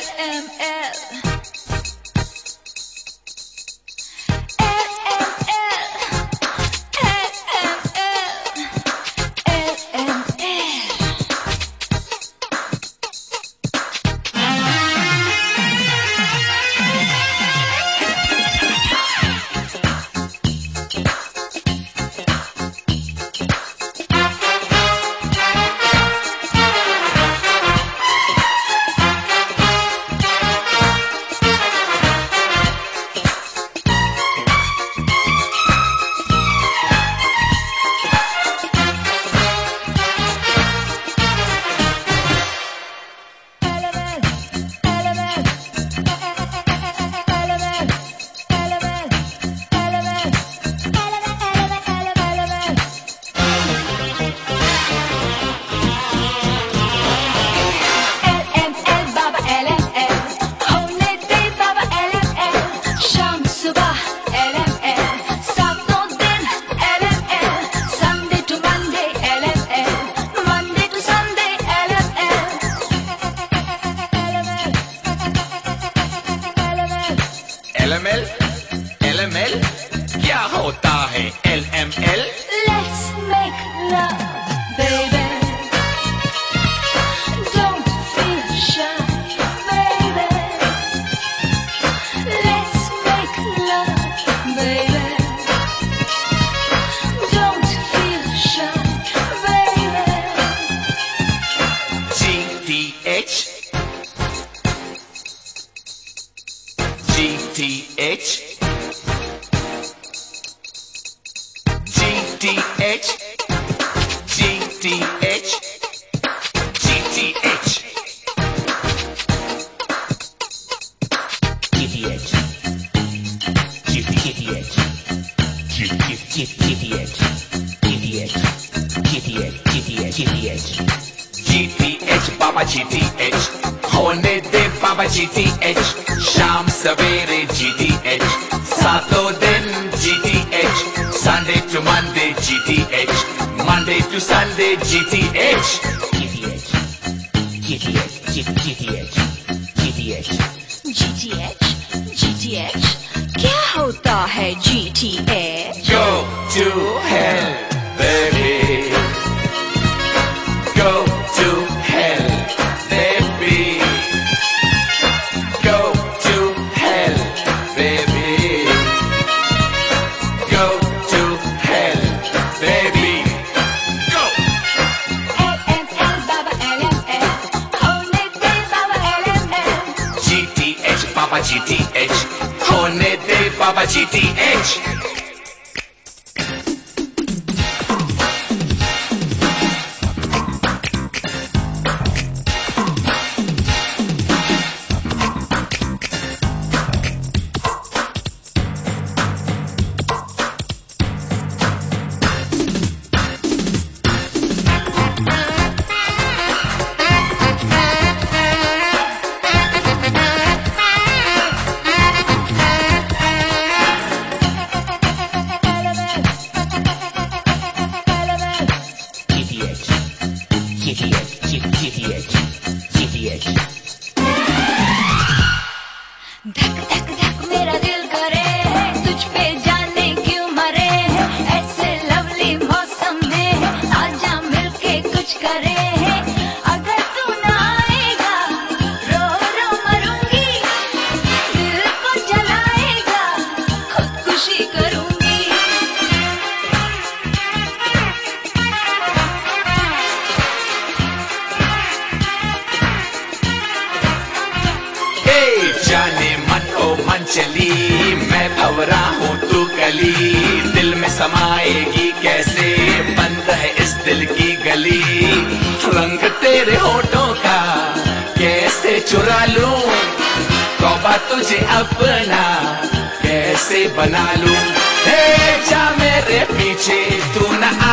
LML, LML, क्या होता है LML? Let's make love, baby. Don't feel shy, baby. Let's make love, baby. Don't feel shy, baby. GTH, GTH, GTH, GTH, GTH, GTH, GTH, GTH, Baba GTH, होने दे बाबा GTH, शाम सवेरे GTH, सातों दिन GTH, Sunday to Monday GTH, Monday to Sunday GTH, GTH, क्या होता है GTH? go to hell, baby, go to hell, baby, go to hell, baby, go to hell, baby, go. LML, Baba LML, होने दे Baba LML. GTH, Baba GTH, होने दे Baba GTH. धक धक धक मेरा दिल करे तुझ पे जाने क्यों मरे ऐसे लवली मौसम में आजा मिलके कुछ करे अगर तू ना आएगा रो रो मरूंगी दिल को जलाएगा खुदकुशी करूंगी जाने मन ओ मन चली मैं भंवरा हूँ तू कली दिल में समाएगी कैसे बंद है इस दिल की गली रंग तेरे होठों का कैसे चुरा लूं तौबा तुझे अपना कैसे बना लूं हे जा मेरे पीछे तू न आ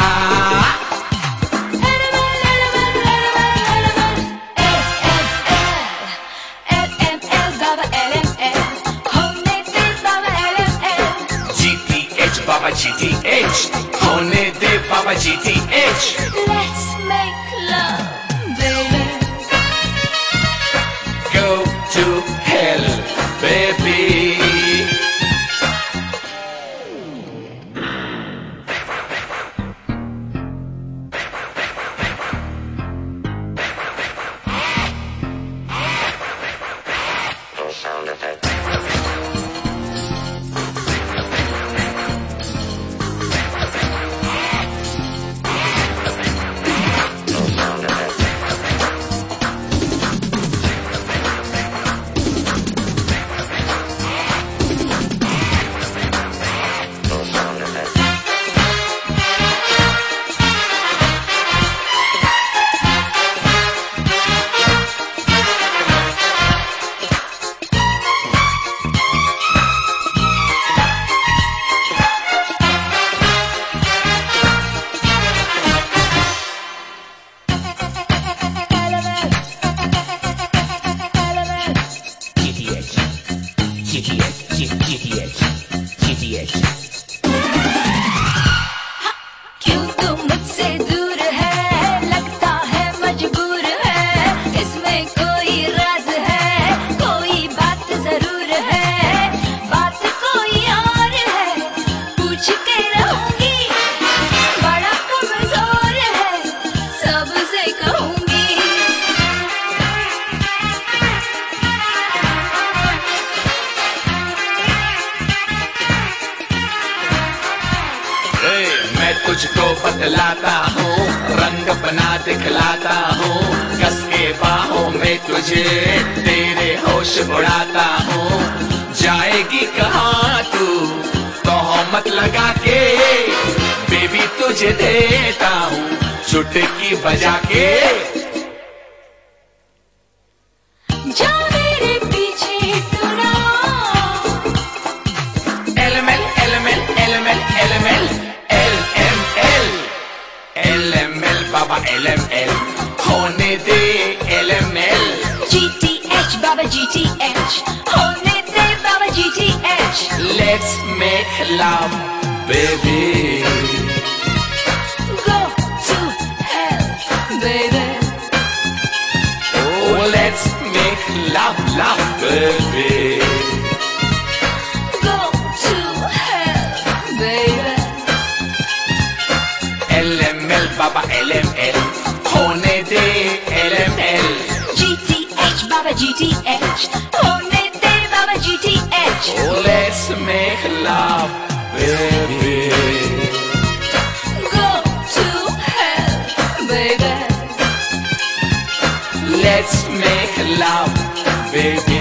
Baba GTH, होने दे Baba GTH. Let's make love, baby. Go to hell, baby. Sound effect. क्यों तू मुझसे दूर है, लगता है मजबूर है, इसमें कोई राज है, कोई बात जरूर है, बात कोई और है, पूछ के रहूंगी, बड़ा कमजोर है, सबसे कहूंगी। मैं तुझको बतलाता हूँ, रंग बना दिखलाता हूँ, कस के बाहों में तुझे तेरे होश उड़ाता हूँ। जाएगी कहाँ तू तोहमत लगा के, बेबी तुझे देता हूँ चुटकी बजा के। जा मेरे पीछे तू ना, LML LML LML LML LML LML बाबा LML होने दे LML। GTH बाबा GTH होने दे बाबा GTH। Let's make love, baby. Go to hell, baby. Oh, let's make love, love, baby. Go to hell, baby. LML Baba LML होने दे LML। GTH बाबा GTH होने दे बाबा GTH। Oh, let's make love, baby. Go to hell, baby. Let's make love, baby.